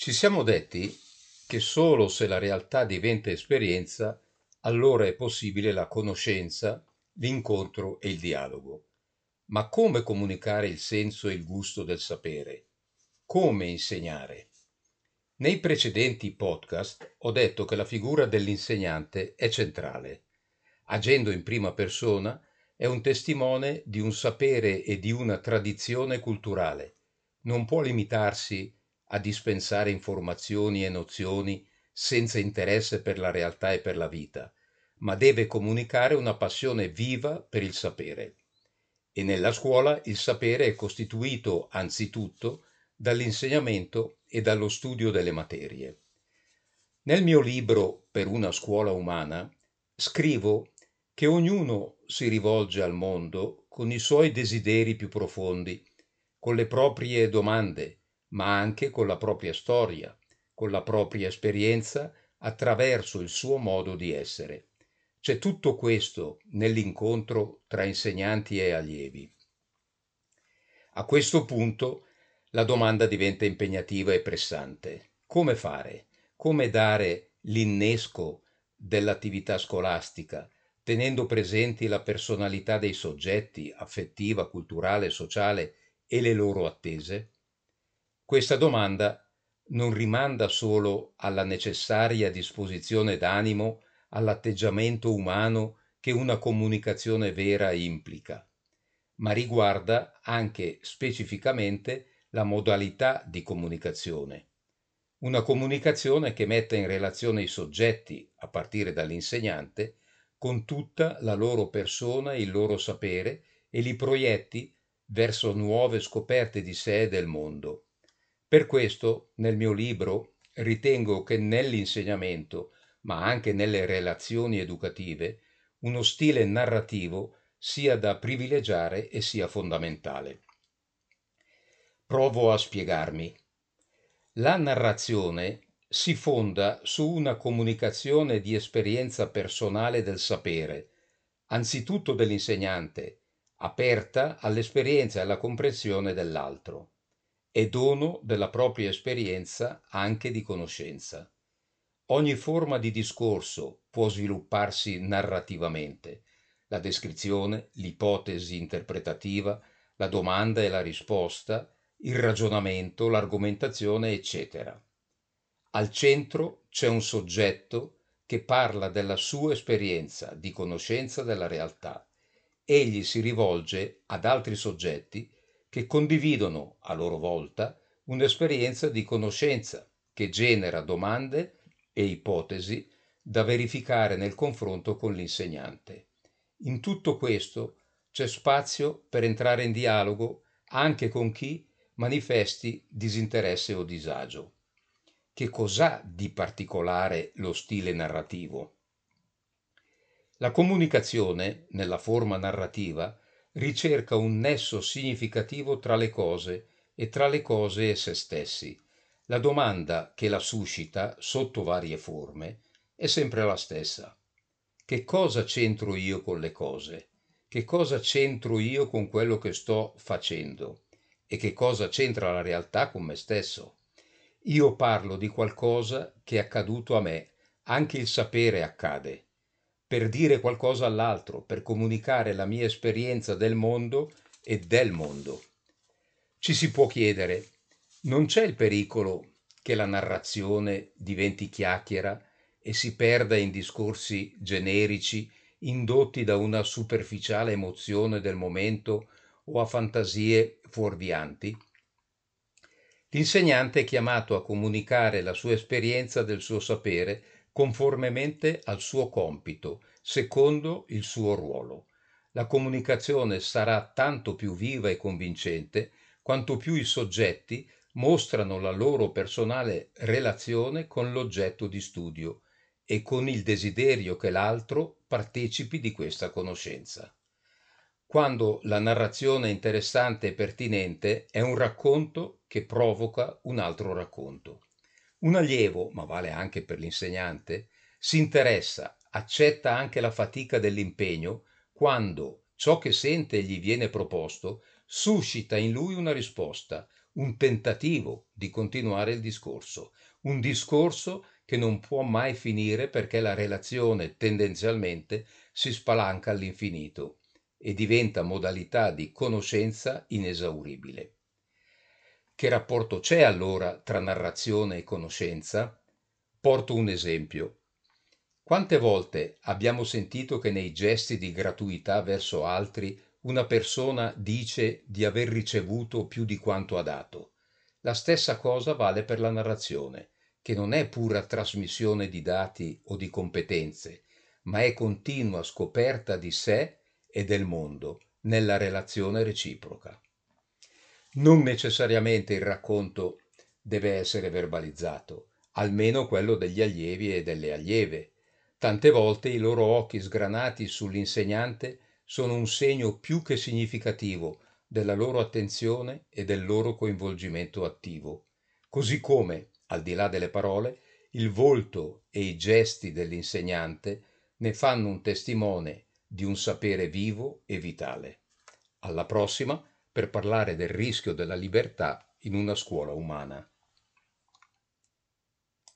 Ci siamo detti che solo se la realtà diventa esperienza, allora è possibile la conoscenza, l'incontro e il dialogo. Ma come comunicare il senso e il gusto del sapere? Come insegnare? Nei precedenti podcast ho detto che la figura dell'insegnante è centrale. Agendo in prima persona, è un testimone di un sapere e di una tradizione culturale. Non può limitarsi a dispensare informazioni e nozioni senza interesse per la realtà e per la vita, ma deve comunicare una passione viva per il sapere. E nella scuola il sapere è costituito anzitutto dall'insegnamento e dallo studio delle materie. Nel mio libro Per una scuola umana scrivo che ognuno si rivolge al mondo con i suoi desideri più profondi, con le proprie domande, ma anche con la propria storia, con la propria esperienza, attraverso il suo modo di essere. C'è tutto questo nell'incontro tra insegnanti e allievi. A questo punto la domanda diventa impegnativa e pressante. Come fare? Come dare l'innesco dell'attività scolastica, tenendo presenti la personalità dei soggetti, affettiva, culturale, sociale e le loro attese? Questa domanda non rimanda solo alla necessaria disposizione d'animo, all'atteggiamento umano che una comunicazione vera implica, ma riguarda anche specificamente la modalità di comunicazione. Una comunicazione che metta in relazione i soggetti, a partire dall'insegnante, con tutta la loro persona e il loro sapere e li proietti verso nuove scoperte di sé e del mondo. Per questo, nel mio libro, ritengo che nell'insegnamento, ma anche nelle relazioni educative, uno stile narrativo sia da privilegiare e sia fondamentale. Provo a spiegarmi. La narrazione si fonda su una comunicazione di esperienza personale del sapere, anzitutto dell'insegnante, aperta all'esperienza e alla comprensione dell'altro. È dono della propria esperienza anche di conoscenza. Ogni forma di discorso può svilupparsi narrativamente: la descrizione, l'ipotesi interpretativa, la domanda e la risposta, il ragionamento, l'argomentazione, eccetera. Al centro c'è un soggetto che parla della sua esperienza di conoscenza della realtà. Egli si rivolge ad altri soggetti che condividono a loro volta un'esperienza di conoscenza che genera domande e ipotesi da verificare nel confronto con l'insegnante. In tutto questo c'è spazio per entrare in dialogo anche con chi manifesti disinteresse o disagio. Che cos'ha di particolare lo stile narrativo? La comunicazione, nella forma narrativa, ricerca un nesso significativo tra le cose e tra le cose e se stessi. La domanda che la suscita, sotto varie forme, è sempre la stessa. Che cosa c'entro io con le cose? Che cosa c'entro io con quello che sto facendo? E che cosa c'entra la realtà con me stesso? Io parlo di qualcosa che è accaduto a me, anche il sapere accade, per dire qualcosa all'altro, per comunicare la mia esperienza del mondo e del mondo. Ci si può chiedere, non c'è il pericolo che la narrazione diventi chiacchiera e si perda in discorsi generici indotti da una superficiale emozione del momento o a fantasie fuorvianti? L'insegnante è chiamato a comunicare la sua esperienza del suo sapere conformemente al suo compito, secondo il suo ruolo. La comunicazione sarà tanto più viva e convincente quanto più i soggetti mostrano la loro personale relazione con l'oggetto di studio e con il desiderio che l'altro partecipi di questa conoscenza. Quando la narrazione è interessante e pertinente, è un racconto che provoca un altro racconto. Un allievo, ma vale anche per l'insegnante, si interessa, accetta anche la fatica dell'impegno quando ciò che sente e gli viene proposto suscita in lui una risposta, un tentativo di continuare il discorso, un discorso che non può mai finire perché la relazione tendenzialmente si spalanca all'infinito e diventa modalità di conoscenza inesauribile. Che rapporto c'è allora tra narrazione e conoscenza? Porto un esempio. Quante volte abbiamo sentito che nei gesti di gratuità verso altri una persona dice di aver ricevuto più di quanto ha dato? La stessa cosa vale per la narrazione, che non è pura trasmissione di dati o di competenze, ma è continua scoperta di sé e del mondo nella relazione reciproca. Non necessariamente il racconto deve essere verbalizzato, almeno quello degli allievi e delle allieve. Tante volte i loro occhi sgranati sull'insegnante sono un segno più che significativo della loro attenzione e del loro coinvolgimento attivo, così come, al di là delle parole, il volto e i gesti dell'insegnante ne fanno un testimone di un sapere vivo e vitale. Alla prossima per parlare del rischio della libertà in una scuola umana.